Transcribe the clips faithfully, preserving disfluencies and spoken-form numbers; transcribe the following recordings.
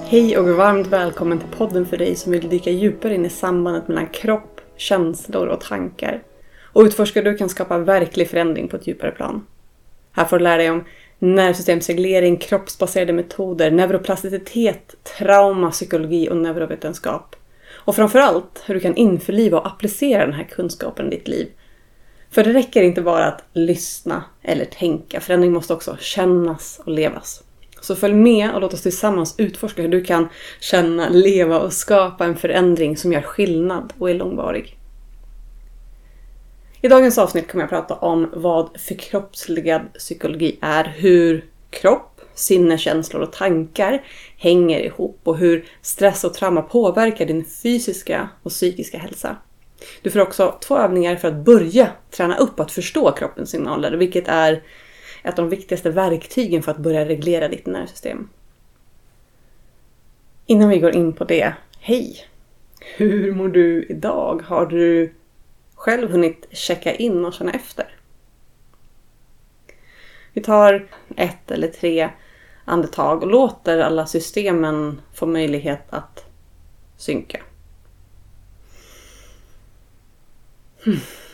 Hej och varmt välkommen till podden för dig som vill dyka djupare in i sambandet mellan kropp, känslor och tankar. Och utforska hur du kan skapa verklig förändring på ett djupare plan. Här får du lära dig om nervsystemsreglering, kroppsbaserade metoder, neuroplasticitet, trauma, psykologi och neurovetenskap. Och framförallt hur du kan införliva och applicera den här kunskapen i ditt liv. För det räcker inte bara att lyssna eller tänka. Förändring måste också kännas och levas. Så följ med och låt oss tillsammans utforska hur du kan känna, leva och skapa en förändring som gör skillnad och är långvarig. I dagens avsnitt kommer jag prata om vad förkroppsligad psykologi är, hur kropp, sinne, känslor och tankar hänger ihop och hur stress och trauma påverkar din fysiska och psykiska hälsa. Du får också två övningar för att börja träna upp att förstå kroppens signaler, vilket är ett av de viktigaste verktygen för att börja reglera ditt nervsystem. Innan vi går in på det, hej! Hur mår du idag? Har du själv hunnit checka in och känna efter? Vi tar ett eller tre andetag och låter alla systemen få möjlighet att synka. Hmm.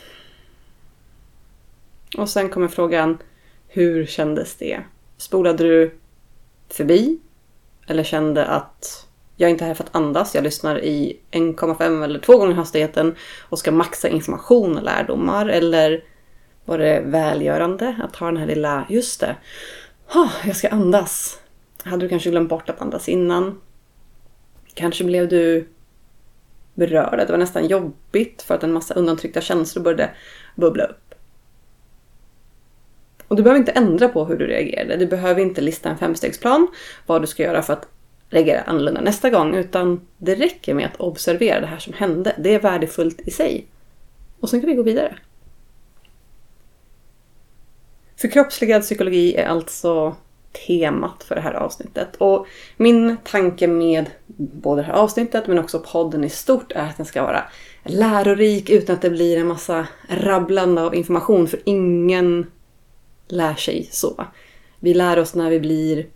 Och sen kommer frågan, hur kändes det? Spolade du förbi? Eller kände att jag inte är här för att andas. Jag lyssnar i en komma fem eller två gånger hastigheten och ska maxa information och lärdomar. Eller var det välgörande att ha den här lilla, just det, oh, jag ska andas. Hade du kanske glömt bort att andas innan? Kanske blev du berörd. Det var nästan jobbigt för att en massa undantryckta känslor började bubbla upp. Och du behöver inte ändra på hur du reagerade. Du behöver inte lista en femstegsplan vad du ska göra för att reagera annorlunda nästa gång. Utan det räcker med att observera det här som hände. Det är värdefullt i sig. Och sen kan vi gå vidare. Förkroppsligad psykologi är alltså temat för det här avsnittet. Och min tanke med både det här avsnittet men också podden i stort är att den ska vara lärorik utan att det blir en massa rabblande av information. För ingen lär sig så. Vi lär oss när vi blir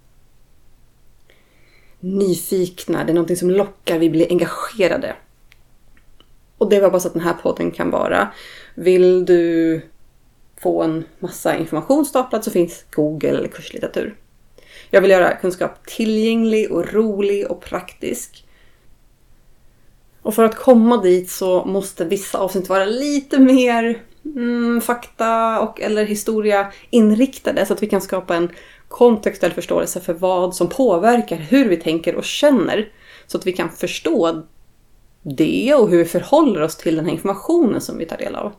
nyfikna. Det är någonting som lockar. Vi blir engagerade. Och det var bara så att den här podden kan vara. Vill du få en massa information staplad så finns Google eller kurslitteratur. Jag vill göra kunskap tillgänglig och rolig och praktisk. Och för att komma dit så måste vissa avsnitt vara lite mer mm, fakta och eller historia inriktade så att vi kan skapa en kontextuell förståelse för vad som påverkar hur vi tänker och känner. Så att vi kan förstå det och hur vi förhåller oss till den här informationen som vi tar del av.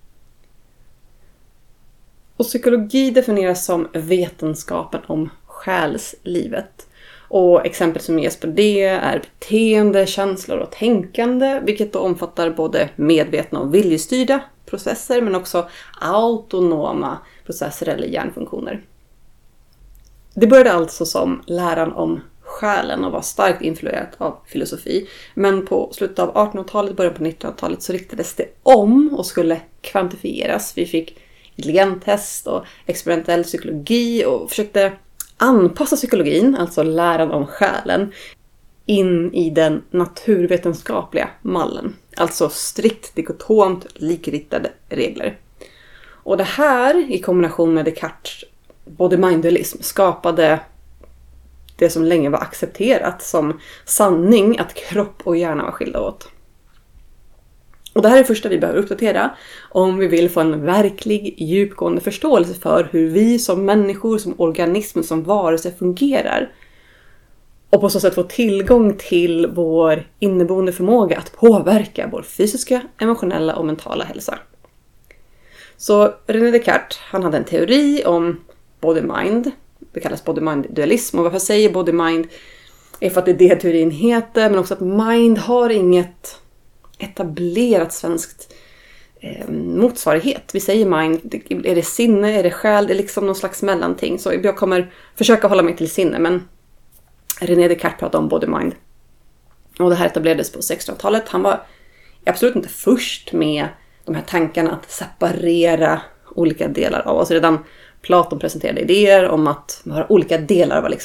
Och psykologi definieras som vetenskapen om själslivet. Och exempel som ges på det är beteende, känslor och tänkande, vilket då omfattar både medvetna och viljestyrda processer men också autonoma processer eller hjärnfunktioner. Det började alltså som läran om själen och var starkt influerat av filosofi. Men på slutet av artonhundratalet, början på nittonhundratalet så riktades det om och skulle kvantifieras. Vi fick intelligenttest och experimentell psykologi och försökte anpassa psykologin, alltså läran om själen, in i den naturvetenskapliga mallen. Alltså strikt dikotomt likriktade regler. Och det här i kombination med Descartes body-mind-dualism skapade det som länge var accepterat som sanning att kropp och hjärna var skilda åt. Och det här är det första vi behöver uppdatera om vi vill få en verklig djupgående förståelse för hur vi som människor, som organismer, som varelser fungerar. Och på så sätt få tillgång till vår inneboende förmåga att påverka vår fysiska, emotionella och mentala hälsa. Så René Descartes, han hade en teori om body-mind. Det kallas body-mind-dualism. Och varför jag säger body-mind är för att det är det teorin heter. Men också att mind har inget etablerat svenskt eh, motsvarighet. Vi säger mind, är det sinne, är det själ, det är liksom någon slags mellanting. Så jag kommer försöka hålla mig till sinne, men René Descartes pratade om body-mind. Och det här etablerades på sextonhundratalet. Han var absolut inte först med de här tankarna att separera olika delar av oss. Redan Platon presenterade idéer om att några olika delar var liksom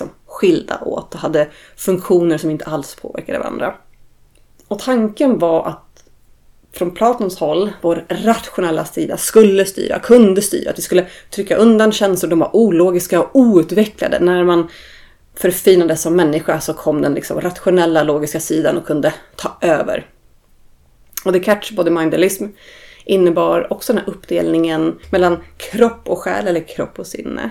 skilda åt och hade funktioner som inte alls påverkade varandra. Och tanken var att från Platons håll, vår rationella sida skulle styra, kunde styra. Att vi skulle trycka undan känslor, de var ologiska och outvecklade. När man förfinades som människa så kom den liksom rationella, logiska sidan och kunde ta över. Och Descartes body-mind-dualism innebar också den här uppdelningen mellan kropp och själ eller kropp och sinne.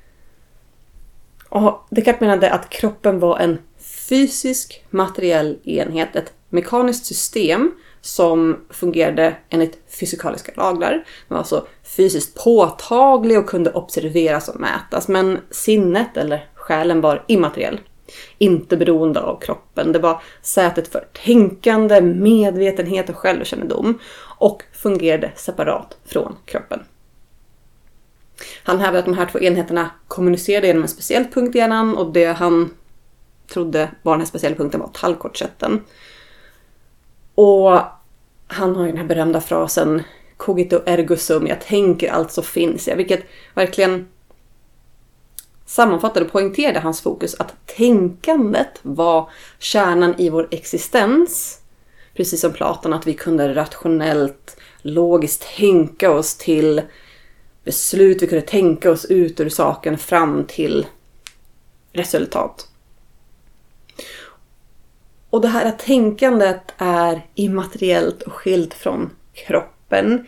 Och Descartes menade att kroppen var en fysisk, materiell enhet, ett mekaniskt system som fungerade enligt fysikaliska lagar. Den var alltså fysiskt påtaglig och kunde observeras och mätas. Men sinnet eller själen var immateriell. Inte beroende av kroppen. Det var sätet för tänkande, medvetenhet och självkännedom. Och fungerade separat från kroppen. Han hävdade att de här två enheterna kommunicerade genom en speciell punkt i hjärnan. Och det han trodde var den här speciella punkten var tallkortsätten. Och han har ju den här berömda frasen cogito ergo sum, jag tänker alltså finns jag, vilket verkligen sammanfattade och poängterade hans fokus att tänkandet var kärnan i vår existens, precis som Platon, att vi kunde rationellt, logiskt tänka oss till beslut, vi kunde tänka oss ut ur saken fram till resultat. Och det här tänkandet är immateriellt och skilt från kroppen.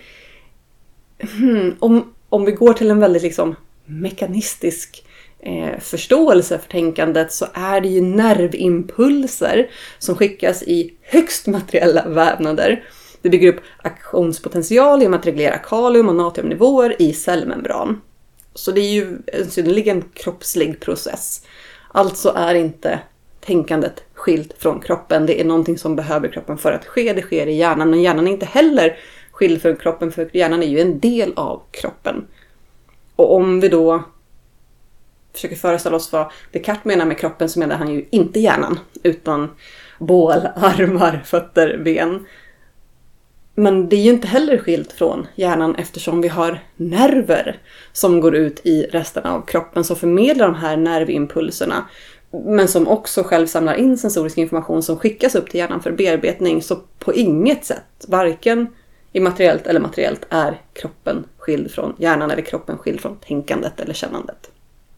Hmm, om, om vi går till en väldigt liksom mekanistisk eh, förståelse för tänkandet så är det ju nervimpulser som skickas i högst materiella vävnader. Det bygger upp aktionspotential genom att reglera kalium- och natriumnivåer i cellmembran. Så det är ju en synnerligen kroppslig process. Alltså är inte tänkandet skilt från kroppen. Det är någonting som behöver kroppen för att ske. Det sker i hjärnan. Men hjärnan är inte heller skild från kroppen. För hjärnan är ju en del av kroppen. Och om vi då försöker föreställa oss vad Descartes menar med kroppen, så menar han ju inte hjärnan. Utan bål, armar, fötter, ben. Men det är ju inte heller skilt från hjärnan eftersom vi har nerver som går ut i resten av kroppen som förmedlar de här nervimpulserna. Men som också själv samlar in sensorisk information som skickas upp till hjärnan för bearbetning. Så på inget sätt, varken immateriellt eller materiellt, är kroppen skild från hjärnan eller kroppen skild från tänkandet eller kännandet.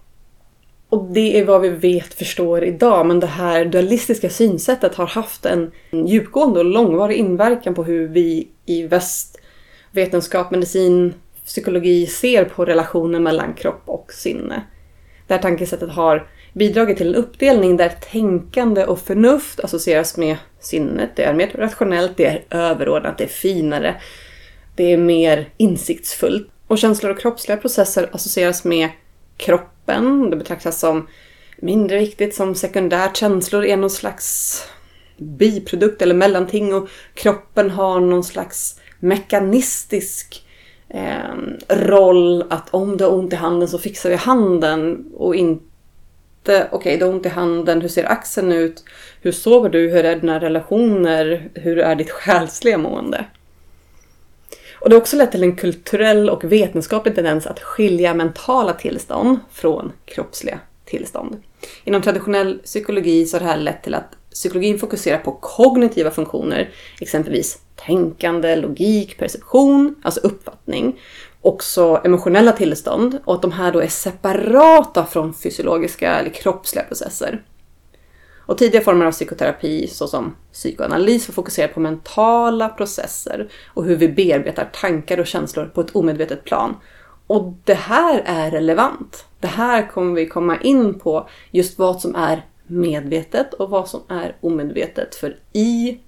Och det är vad vi vet, förstår idag. Men det här dualistiska synsättet har haft en djupgående och långvarig inverkan på hur vi i väst, vetenskap, medicin, psykologi ser på relationen mellan kropp och sinne. Det här tankesättet har bidragit till en uppdelning där tänkande och förnuft associeras med sinnet. Det är mer rationellt, det är överordnat, det är finare, det är mer insiktsfullt. Och känslor och kroppsliga processer associeras med kroppen. Det betraktas som mindre viktigt, som sekundärt. Känslor är någon slags biprodukt eller mellanting och kroppen har någon slags mekanistisk eh, roll att om du har ont i handen så fixar vi handen och inte okej, okay, du har ont i handen, hur ser axeln ut, hur sover du, hur är dina relationer, hur är ditt själsliga mående. Och det har också lett till en kulturell och vetenskaplig tendens att skilja mentala tillstånd från kroppsliga tillstånd. Inom traditionell psykologi så har det här lett till att psykologin fokuserar på kognitiva funktioner, exempelvis tänkande, logik, perception, alltså uppfattning, också emotionella tillstånd, och att de här då är separata från fysiologiska eller kroppsliga processer. Och tidiga former av psykoterapi såsom psykoanalys får fokusera på mentala processer och hur vi bearbetar tankar och känslor på ett omedvetet plan. Och det här är relevant. Det här kommer vi komma in på, just vad som är medvetet och vad som är omedvetet. För i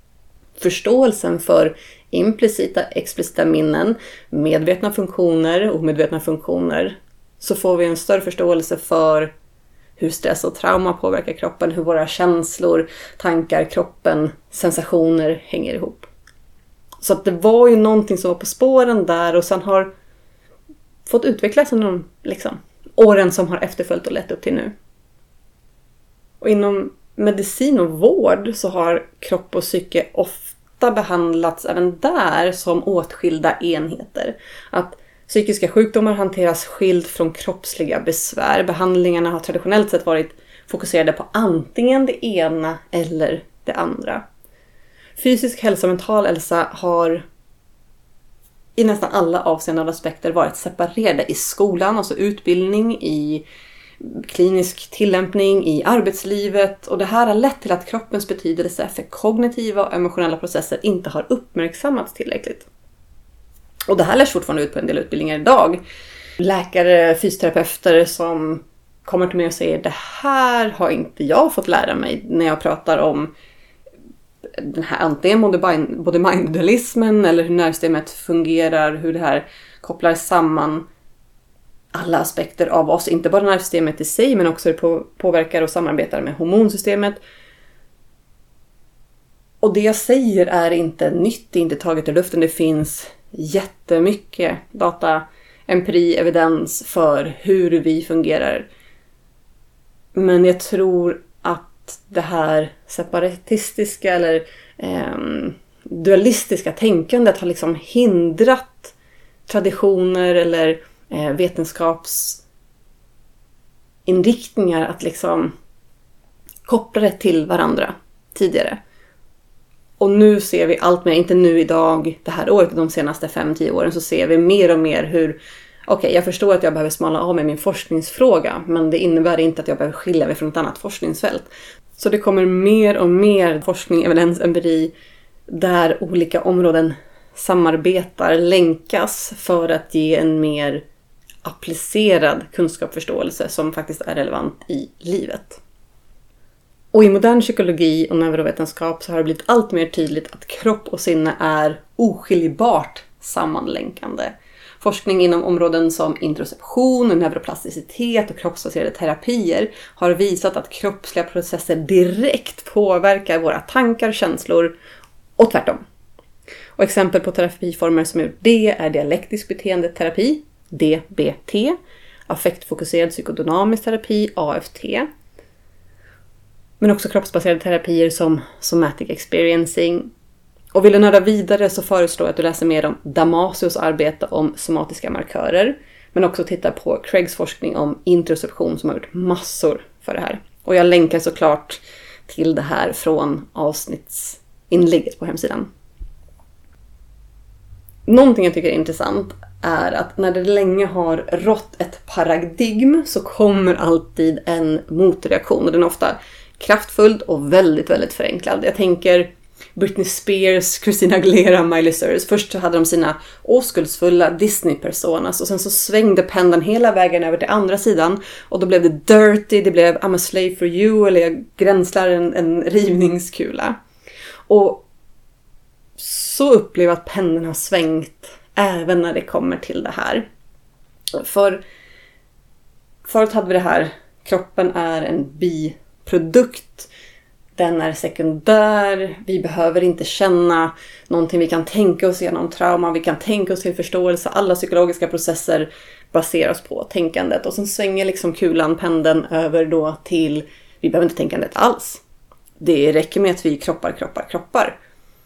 förståelsen för implicita, explicita minnen, medvetna funktioner, omedvetna funktioner, så får vi en större förståelse för hur stress och trauma påverkar kroppen, hur våra känslor, tankar, kroppen, sensationer hänger ihop. Så att det var ju någonting som var på spåren där och sen har fått utvecklas under de liksom, åren som har efterföljt och lett upp till nu. Och inom medicin och vård så har kropp och psyke ofta behandlats även där som åtskilda enheter. Att psykiska sjukdomar hanteras skilt från kroppsliga besvär. Behandlingarna har traditionellt sett varit fokuserade på antingen det ena eller det andra. Fysisk hälsa och mental hälsa har i nästan alla avseenden och aspekter varit separerade i skolan, alltså utbildning, i klinisk tillämpning, i arbetslivet. Och det här har lett till att kroppens betydelse för kognitiva och emotionella processer inte har uppmärksammats tillräckligt. Och det här lärs fortfarande ut på en del utbildningar idag. Läkare, fysioterapeuter som kommer till mig och säger det här har inte jag fått lära mig när jag pratar om den här antingen body-mind-dualismen eller hur nervsystemet fungerar, hur det här kopplar samman alla aspekter av oss, inte bara nervsystemet i sig men också hur det påverkar och samarbetar med hormonsystemet. Och det jag säger är inte nytt, det är inte taget ur luften, det finns jättemycket data, empiri, evidens för hur vi fungerar. Men jag tror att det här separatistiska eller eh, dualistiska tänkandet har liksom hindrat traditioner eller eh, vetenskapsinriktningar att liksom koppla det till varandra tidigare. Och nu ser vi allt mer, inte nu idag, det här året, de senaste fem till tio åren, så ser vi mer och mer hur, okej, okay, jag förstår att jag behöver smala av med min forskningsfråga, men det innebär inte att jag behöver skilja mig från ett annat forskningsfält. Så det kommer mer och mer forskning, evidens, empiri, där olika områden samarbetar, länkas för att ge en mer applicerad kunskapsförståelse som faktiskt är relevant i livet. Och i modern psykologi och neurovetenskap så har det blivit allt mer tydligt att kropp och sinne är oskiljbart sammanlänkande. Forskning inom områden som interoception, neuroplasticitet och kroppsbaserade terapier har visat att kroppsliga processer direkt påverkar våra tankar och känslor och tvärtom. Och exempel på terapiformer som är det är dialektisk beteendeterapi, D B T, affektfokuserad psykodynamisk terapi, A F T, men också kroppsbaserade terapier som somatic experiencing. Och vill du nörda vidare så föreslår jag att du läser mer om Damasios arbete om somatiska markörer. Men också tittar på Craigs forskning om interoception som har gjort massor för det här. Och jag länkar såklart till det här från avsnittsinlägget på hemsidan. Någonting jag tycker är intressant är att när det länge har rått ett paradigm så kommer alltid en motreaktion. Och den är ofta kraftfull och väldigt, väldigt förenklad. Jag tänker Britney Spears, Christina Aguilera, Miley Cyrus. Först så hade de sina oskuldsfulla Disney-personas och sen så svängde pendeln hela vägen över till andra sidan. Och då blev det dirty, det blev I'm a slave for you eller jag gränslar en, en rivningskula. Och så upplever jag att pendeln har svängt även när det kommer till det här. För förut hade vi det här, kroppen är en biprodukt. Den är sekundär, vi behöver inte känna någonting, vi kan tänka oss igenom trauma, vi kan tänka oss till förståelse, alla psykologiska processer baseras på tänkandet. Och sen svänger liksom kulan, pendeln över då till, vi behöver inte tänkandet alls. Det räcker med att vi kroppar, kroppar, kroppar.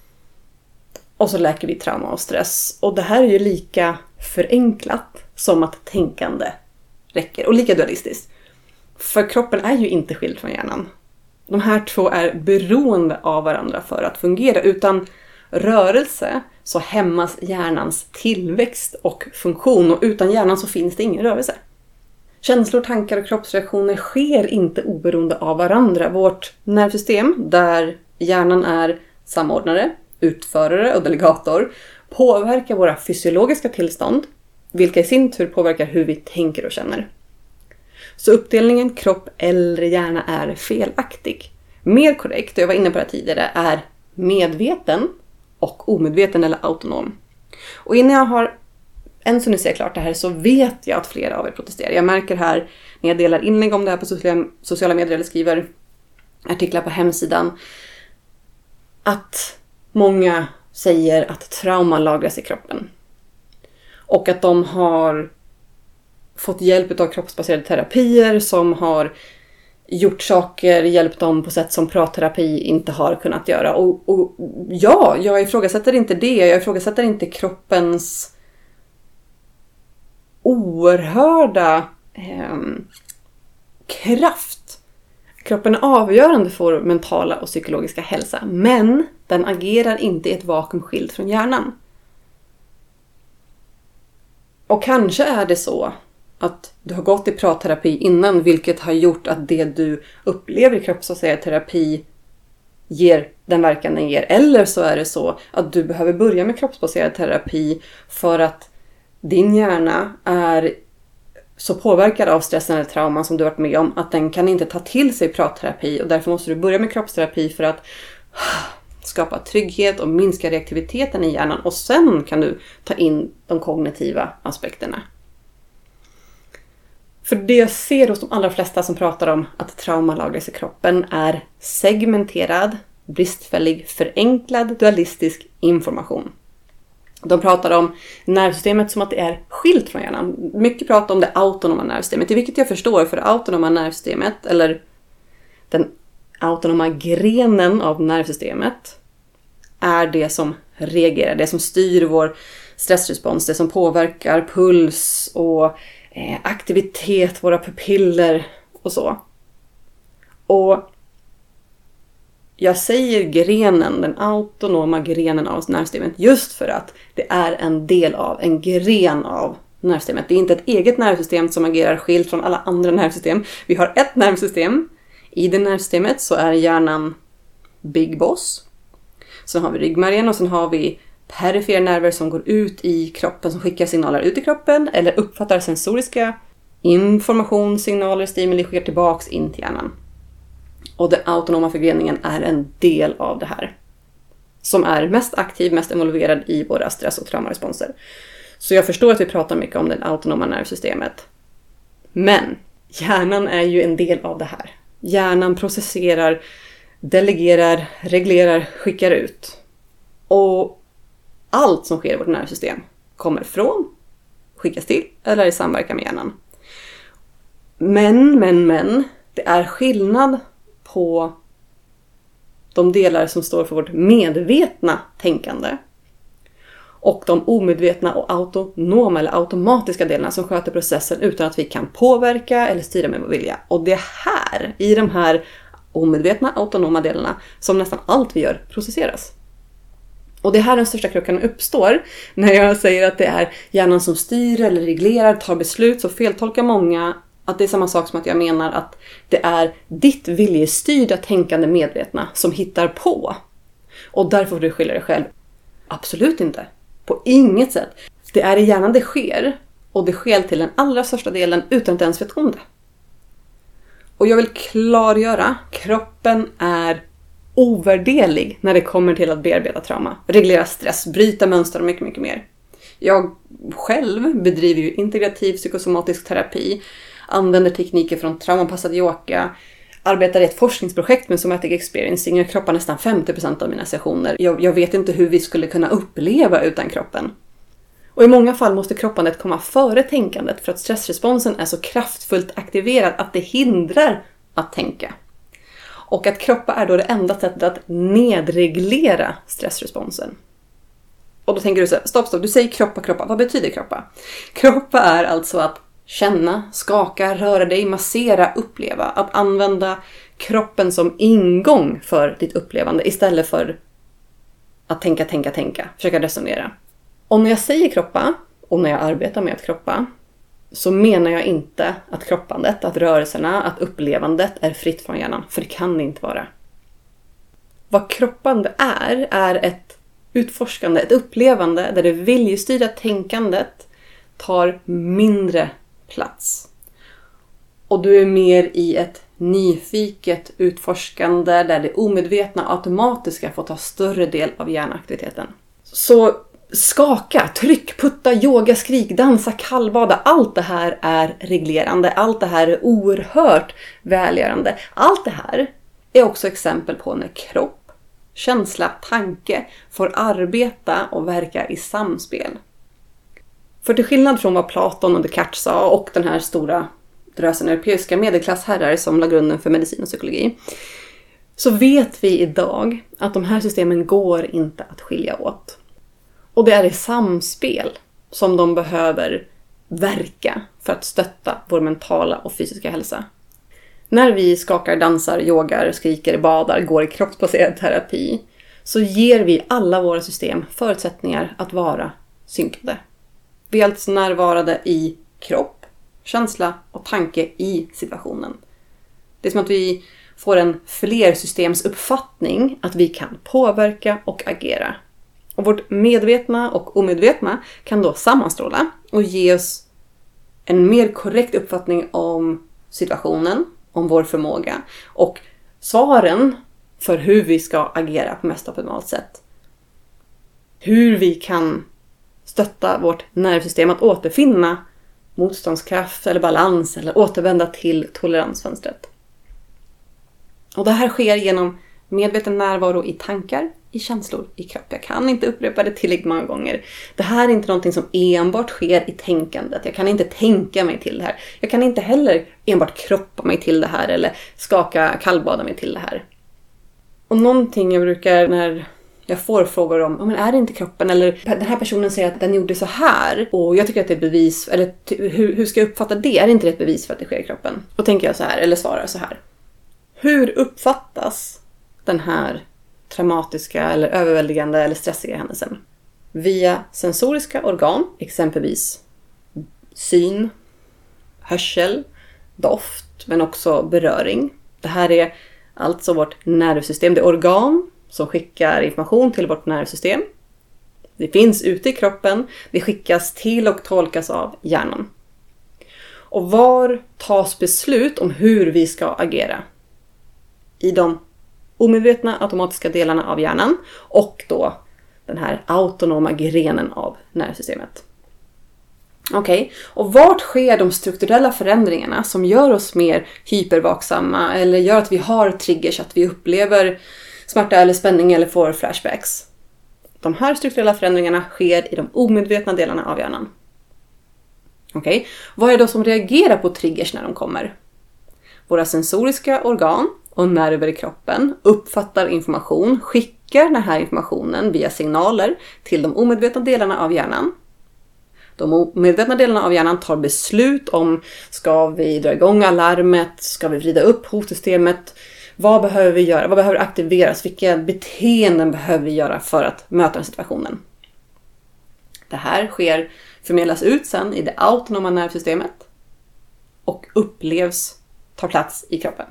Och så läker vi trauma och stress. Och det här är ju lika förenklat som att tänkande räcker. Och lika dualistiskt. För kroppen är ju inte skild från hjärnan. De här två är beroende av varandra för att fungera. Utan rörelse så hämmas hjärnans tillväxt och funktion. Och utan hjärnan så finns det ingen rörelse. Känslor, tankar och kroppsreaktioner sker inte oberoende av varandra. Vårt nervsystem, där hjärnan är samordnare, utförare och delegator, påverkar våra fysiologiska tillstånd, vilka i sin tur påverkar hur vi tänker och känner. Så uppdelningen kropp eller hjärna är felaktig. Mer korrekt, och jag var inne på det tidigare, är medveten och omedveten eller autonom. Och innan jag har än så nu ser klart det här så vet jag att flera av er protesterar. Jag märker här när jag delar inlägg om det här på sociala medier eller skriver artiklar på hemsidan att många säger att trauma lagras i kroppen. Och att de har fått hjälp av kroppsbaserade terapier som har gjort saker, hjälpt dem på sätt som pratterapi inte har kunnat göra. Och, och ja, jag ifrågasätter inte det. Jag ifrågasätter inte kroppens oerhörda eh, kraft Kroppen är avgörande för vår mentala och psykologiska hälsa, men den agerar inte i ett vakuum skilt från hjärnan. Och kanske är det så att du har gått i pratterapi innan, vilket har gjort att det du upplever i kroppsbaserad terapi ger den verkan den ger. Eller så är det så att du behöver börja med kroppsbaserad terapi för att din hjärna är så påverkad av stressen eller trauman som du varit med om att den kan inte ta till sig pratterapi, och därför måste du börja med kroppsterapi för att skapa trygghet och minska reaktiviteten i hjärnan, och sen kan du ta in de kognitiva aspekterna. För det jag ser hos de allra flesta som pratar om att trauma lagras i kroppen är segmenterad, bristfällig, förenklad, dualistisk information. De pratar om nervsystemet som att det är skilt från hjärnan. Mycket pratar om det autonoma nervsystemet, i vilket jag förstår, för det autonoma nervsystemet, eller den autonoma grenen av nervsystemet, är det som reagerar, det som styr vår stressrespons, det som påverkar puls och eh, aktivitet, våra pupiller och så. Och jag säger grenen, den autonoma grenen av nervsystemet, just för att det är en del av, en gren av nervsystemet. Det är inte ett eget nervsystem som agerar skilt från alla andra nervsystem. Vi har ett nervsystem. I det nervsystemet så är hjärnan Big Boss. Sen har vi ryggmärgen och sen har vi perifera nerver som går ut i kroppen, som skickar signaler ut i kroppen eller uppfattar sensoriska informationssignaler, stimuli, skickar tillbaks in till hjärnan. Och den autonoma förgreningen är en del av det här, som är mest aktiv, mest involverad i våra stress- och traumaresponser. Så jag förstår att vi pratar mycket om det autonoma nervsystemet. Men hjärnan är ju en del av det här. Hjärnan processerar, delegerar, reglerar, skickar ut. Och allt som sker i vårt nervsystem kommer från, skickas till eller i samverkan med hjärnan. Men, men, men, det är skillnad på de delar som står för vårt medvetna tänkande och de omedvetna och autonoma eller automatiska delarna som sköter processen utan att vi kan påverka eller styra med vår vilja. Och det är här, i de här omedvetna autonoma delarna, som nästan allt vi gör processeras. Och det är här den största krocken uppstår. När jag säger att det är hjärnan som styr eller reglerar, tar beslut, så feltolkar många att det är samma sak som att jag menar att det är ditt viljestyrda tänkande medvetna som hittar på. Och därför får du skylla dig själv. Absolut inte. På inget sätt. Det är i hjärnan det sker. Och det sker till den allra största delen utan att ens vet om det. Och jag vill klargöra, kroppen är ovärderlig när det kommer till att bearbeta trauma, reglera stress, bryta mönster och mycket, mycket mer. Jag själv bedriver ju integrativ psykosomatisk terapi, använder tekniker från traumapassad yoga, arbetar i ett forskningsprojekt med somatic experiencing. Jag kroppar nästan femtio procent av mina sessioner. Jag, jag vet inte hur vi skulle kunna uppleva utan kroppen. Och i många fall måste kroppandet komma före tänkandet för att stressresponsen är så kraftfullt aktiverad att det hindrar att tänka. Och att kroppa är då det enda sättet att nedreglera stressresponsen. Och då tänker du så här, stopp, stopp, du säger kroppa, kroppa. Vad betyder kroppa? Kroppa är alltså att känna, skaka, röra dig, massera, uppleva. Att använda kroppen som ingång för ditt upplevande istället för att tänka, tänka, tänka. Försöka resonera. Och när jag säger kroppa och när jag arbetar med att kroppa, så menar jag inte att kroppandet, att rörelserna, att upplevandet är fritt från hjärnan. För det kan det inte vara. Vad kroppande är, är ett utforskande, ett upplevande där det viljestyrda tänkandet tar mindre plats. Och du är mer i ett nyfiket utforskande där det omedvetna automatiska får ta större del av hjärnaktiviteten. Så skaka, tryck, putta, yoga, skrik, dansa, kallbada. Allt det här är reglerande. Allt det här är oerhört välgörande. Allt det här är också exempel på när kropp, känsla, tanke får arbeta och verka i samspel. För till skillnad från vad Platon och Descartes sa och den här stora drösen europeiska medelklassherrar som la grunden för medicin och psykologi, så vet vi idag att de här systemen går inte att skilja åt. Och det är i samspel som de behöver verka för att stötta vår mentala och fysiska hälsa. När vi skakar, dansar, yogar, skriker, badar, går i kroppsbaserad terapi så ger vi alla våra system förutsättningar att vara synkade. Vi är alltså närvarande i kropp, känsla och tanke i situationen. Det är som att vi får en flersystemsuppfattning att vi kan påverka och agera. Och vårt medvetna och omedvetna kan då sammanstråla och ge oss en mer korrekt uppfattning om situationen, om vår förmåga och svaren för hur vi ska agera på mest optimalt sätt. Hur vi kan stötta vårt nervsystem att återfinna motståndskraft eller balans eller återvända till toleransfönstret. Och det här sker genom medveten närvaro i tankar, i känslor, i kropp. Jag kan inte upprepa det tillräckligt många gånger. Det här är inte någonting som enbart sker i tänkandet. Jag kan inte tänka mig till det här. Jag kan inte heller enbart kroppa mig till det här eller skaka kallbada mig till det här. Och någonting jag brukar, när jag får frågor om, men är det inte kroppen? Eller den här personen säger att den gjorde så här. Och jag tycker att det är ett bevis, eller hur, hur ska jag uppfatta det? Är det inte ett bevis för att det sker i kroppen? Då tänker jag så här, eller svarar så här. Hur uppfattas den här traumatiska eller överväldigande eller stressiga händelsen? Via sensoriska organ, exempelvis syn, hörsel, doft, men också beröring. Det här är alltså vårt nervsystem. Det är organ som skickar information till vårt nervsystem. Det finns ute i kroppen. Det skickas till och tolkas av hjärnan. Och var tas beslut om hur vi ska agera? I de omedvetna automatiska delarna av hjärnan och då den här autonoma grenen av nervsystemet. Okej, okay. Och vart sker de strukturella förändringarna som gör oss mer hypervaksamma eller gör att vi har triggers, att vi upplever smärta eller spänning eller får flashbacks? De här strukturella förändringarna sker i de omedvetna delarna av hjärnan. Okej, okay. Vad är det då som reagerar på triggers när de kommer? Våra sensoriska organ och nerver i kroppen uppfattar information, skickar den här informationen via signaler till de omedvetna delarna av hjärnan. De omedvetna delarna av hjärnan tar beslut om, ska vi dra igång alarmet, ska vi vrida upp hotsystemet, vad behöver vi göra, vad behöver aktiveras, vilka beteenden behöver vi göra för att möta den situationen. Det här sker, förmedlas ut sen i det autonoma nervsystemet och upplevs, tar plats i kroppen.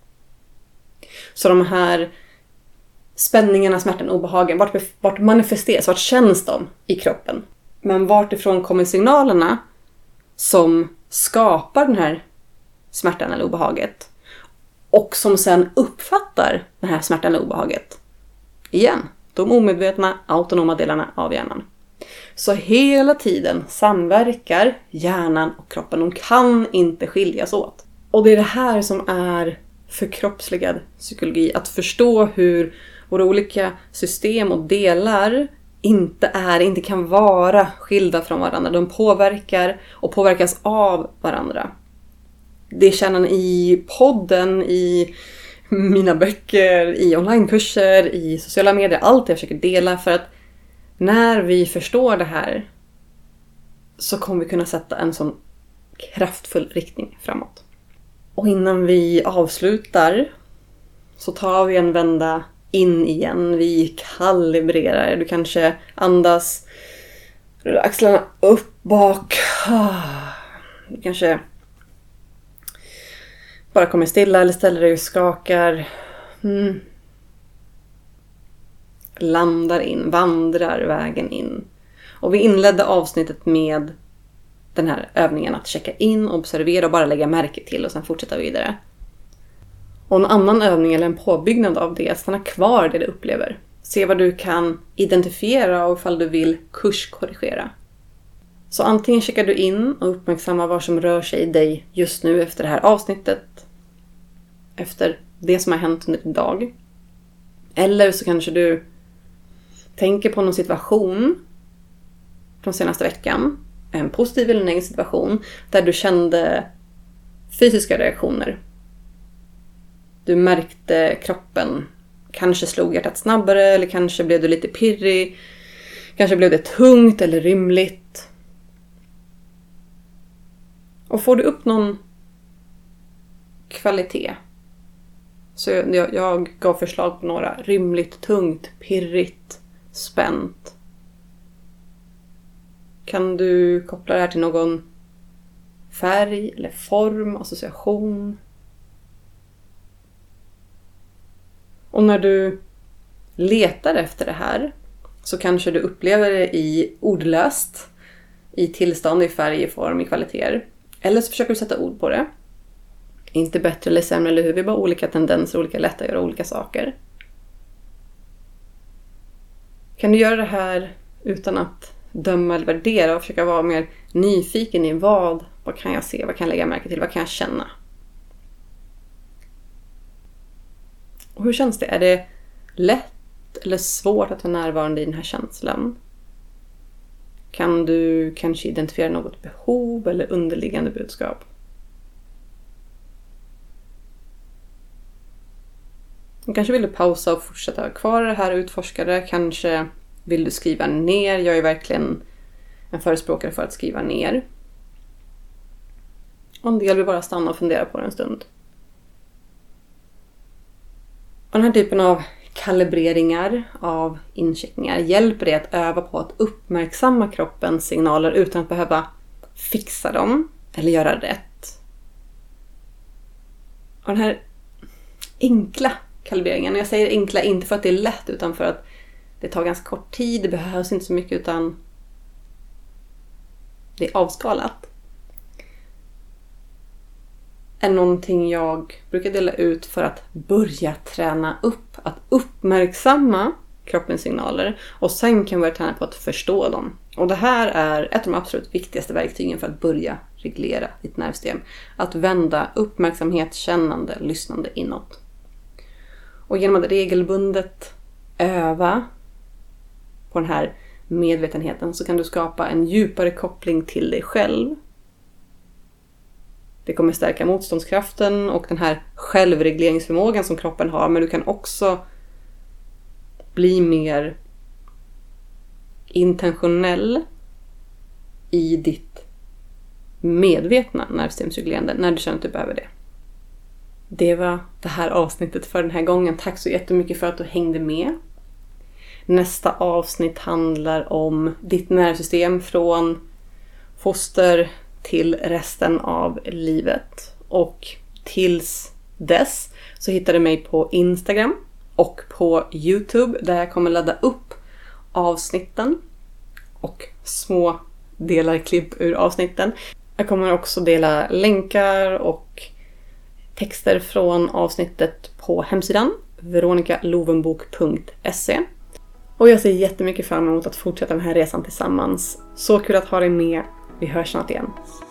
Så de här spänningarna, smärtan, obehagen, vart, vart manifesteras, vart känns de i kroppen? Men vart ifrån kommer signalerna som skapar den här smärtan eller obehaget? Och som sen uppfattar den här smärtan eller obehaget? Igen, de omedvetna autonoma delarna av hjärnan. Så hela tiden samverkar hjärnan och kroppen. De kan inte skiljas åt. Och det är det här som är förkroppsligad psykologi. Att förstå hur våra olika system och delar inte är, inte kan vara skilda från varandra. De påverkar och påverkas av varandra. Det är kärnan i podden, i mina böcker, i onlinekurser, i sociala medier. Allt jag försöker dela, för att när vi förstår det här så kommer vi kunna sätta en sån kraftfull riktning framåt. Och innan vi avslutar så tar vi en vända in igen. Vi kalibrerar. Du kanske andas, rulla axlarna upp, bak. Du kanske bara kommer stilla eller ställer dig och skakar. Mm. Landar in, vandrar vägen in. Och vi inledde avsnittet med den här övningen att checka in, observera och bara lägga märke till och sen fortsätta vidare. Och en annan övning eller en påbyggnad av det är att stanna kvar det du upplever. Se vad du kan identifiera och ifall du vill kurskorrigera. Så antingen checkar du in och uppmärksammar vad som rör sig i dig just nu efter det här avsnittet. Efter det som har hänt under idag. Eller så kanske du tänker på någon situation från senaste veckan. En positiv eller negativ situation där du kände fysiska reaktioner. Du märkte kroppen. Kanske slog hjärtat snabbare eller kanske blev du lite pirrig. Kanske blev det tungt eller rymligt. Och får du upp någon kvalitet. Så jag, jag gav förslag på några. Rymligt, tungt, pirrigt, spänt. Kan du koppla det här till någon färg eller form, association? Och när du letar efter det här så kanske du upplever det i ordlöst, i tillstånd, i färg, i form, i kvaliteter. Eller så försöker du sätta ord på det. Inte bättre eller sämre eller hur, vi har bara olika tendenser, olika lätt att göra olika saker. Kan du göra det här utan att döma eller värdera och försöka vara mer nyfiken i vad, vad kan jag se, vad kan jag lägga märke till, vad kan jag känna? Och hur känns det? Är det lätt eller svårt att vara närvarande i den här känslan? Kan du kanske identifiera något behov eller underliggande budskap? Och kanske vill du pausa och fortsätta ha kvar det här, utforska det. Kanske vill du skriva ner. Jag är verkligen en förespråkare för att skriva ner. Och en del vill bara stanna och fundera på det en stund. Och den här typen av kalibreringar, av incheckningar, hjälper dig att öva på att uppmärksamma kroppens signaler utan att behöva fixa dem eller göra rätt. Och den här enkla kalibreringen, jag säger enkla inte för att det är lätt utan för att det tar ganska kort tid, det behövs inte så mycket utan det är avskalat. Är någonting jag brukar dela ut för att börja träna upp, att uppmärksamma kroppens signaler och sen kan vi börja träna på att förstå dem. Och det här är ett av de absolut viktigaste verktygen för att börja reglera ditt nervsystem. Att vända uppmärksamhet, kännande, lyssnande inåt. Och genom att regelbundet öva på den här medvetenheten så kan du skapa en djupare koppling till dig själv. Det kommer stärka motståndskraften och den här självregleringsförmågan som kroppen har. Men du kan också bli mer intentionell i ditt medvetna nervsystemsreglerande när du känner att du behöver det. Det var det här avsnittet för den här gången. Tack så jättemycket för att du hängde med. Nästa avsnitt handlar om ditt nervsystem från foster till resten av livet. Och tills dess så hittar du mig på Instagram och på YouTube där jag kommer ladda upp avsnitten och små delar klipp ur avsnitten. Jag kommer också dela länkar och texter från avsnittet på hemsidan veronica lovenbok punkt se. Och jag ser jättemycket fram emot att fortsätta den här resan tillsammans. Så kul att ha dig med. Vi hörs snart igen.